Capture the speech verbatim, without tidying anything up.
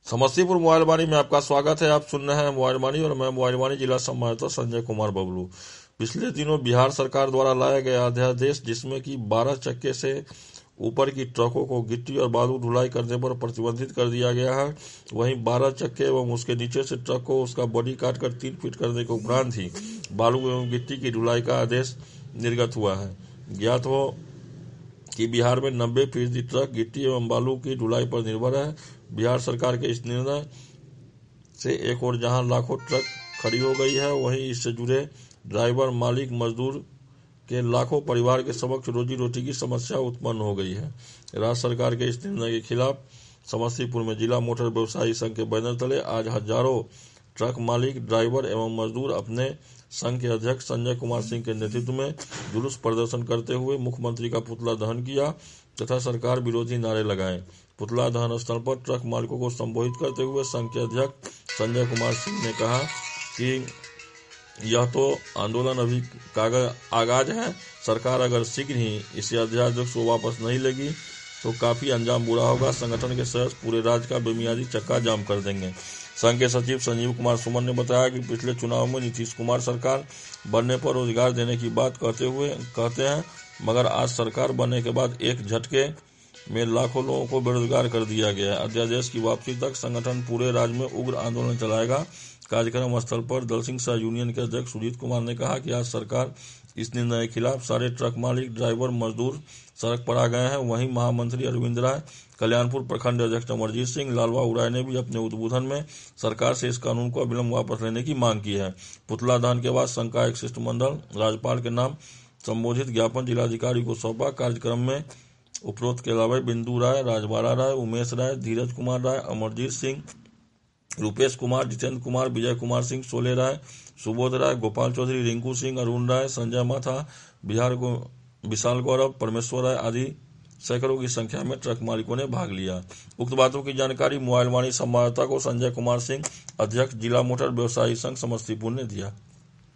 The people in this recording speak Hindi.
समस्तीपुर मोबाइल वाणी में आपका स्वागत है। आप सुन रहे हैं मोबाइल वाणी और मैं मोबाइल वाणी जिला संवाददाता संजय कुमार बबलू। पिछले दिनों बिहार सरकार द्वारा लाया गया अध्यादेश जिसमें कि बारह चक्के से ऊपर की ट्रकों को गिट्टी और बालू ढुलाई करने पर प्रतिबंधित कर दिया गया है। वहीं बारह चक्के एवं उसके नीचे से ट्रक को उसका बॉडी काटकर तीन फीट करने के उपरांत ही बालू एवं गिट्टी की ढुलाई का आदेश निर्गत हुआ है। ज्ञात हो कि बिहार में नब्बे फीसदी ट्रक गिट्टी एवं बालू की ढुलाई पर निर्भर है। बिहार सरकार के इस निर्णय से एक और जहां लाखों ट्रक खड़ी हो गई है, वहीं इससे जुड़े ड्राइवर, मालिक, मजदूर के लाखों परिवार के समक्ष रोजी रोटी की समस्या उत्पन्न हो गई है। राज्य सरकार के इस निर्णय के खिलाफ समस्तीपुर में जिला मोटर व्यवसायी संघ के बैनर तले आज हजारों ट्रक मालिक, ड्राइवर एवं मजदूर अपने संघ के अध्यक्ष संजय कुमार सिंह के नेतृत्व में जुलूस प्रदर्शन करते हुए मुख्यमंत्री का पुतला दहन किया तथा सरकार विरोधी नारे लगाए। पुतला दहन स्थल पर ट्रक मालिकों को संबोधित करते हुए संघ के अध्यक्ष संजय कुमार सिंह ने कहा कि यह तो आंदोलन अभी कागज आगाज है। सरकार अगर शीघ्र ही इस अध्यादेश को वापस नहीं लेगी तो काफी अंजाम बुरा होगा। संगठन के सदस्य पूरे राज्य का बेमियादी चक्का जाम कर देंगे। संघ के सचिव संजीव कुमार सुमन ने बताया कि पिछले चुनाव में नीतीश कुमार सरकार बनने पर रोजगार देने की बात कहते हुए कहते हैं, मगर आज सरकार बनने के बाद एक झटके में लाखों लोगों को बेरोजगार कर दिया गया है। अध्यादेश की वापसी तक संगठन पूरे राज्य में उग्र आंदोलन चलाएगा। कार्यक्रम स्थल पर दल सिंह सह यूनियन के अध्यक्ष सुजीत कुमार ने कहा कि आज सरकार इस निर्णय के खिलाफ सारे ट्रक मालिक, ड्राइवर, मजदूर सड़क पर आ गए हैं। वहीं महामंत्री अरविंद राय, कल्याणपुर प्रखंड अध्यक्ष अमरजीत सिंह, लालवा उराय ने भी अपने उद्बोधन में सरकार से इस कानून को अविलंब वापस लेने की मांग की है। पुतला दहन के बाद संघ का एक शिष्टमंडल राज्यपाल के नाम संबोधित ज्ञापन जिलाधिकारी को सौंपा। कार्यक्रम में उपरोक्त के अलावा बिंदु राय, राजबाला राय, उमेश राय, धीरज कुमार राय, अमरजीत सिंह, रूपेश कुमार, जितेंद्र कुमार, विजय कुमार सिंह, सोले राय, सुबोध राय, गोपाल चौधरी, रिंकू सिंह, अरुण राय, संजय माथा, बिहार को विशाल गौरव, परमेश्वर राय आदि सैकड़ों की संख्या में ट्रक मालिकों ने भाग लिया। उक्त बातों की जानकारी मोबाइल वाणी संवाददाता को संजय कुमार सिंह, अध्यक्ष जिला मोटर व्यवसायी संघ समस्तीपुर ने दिया।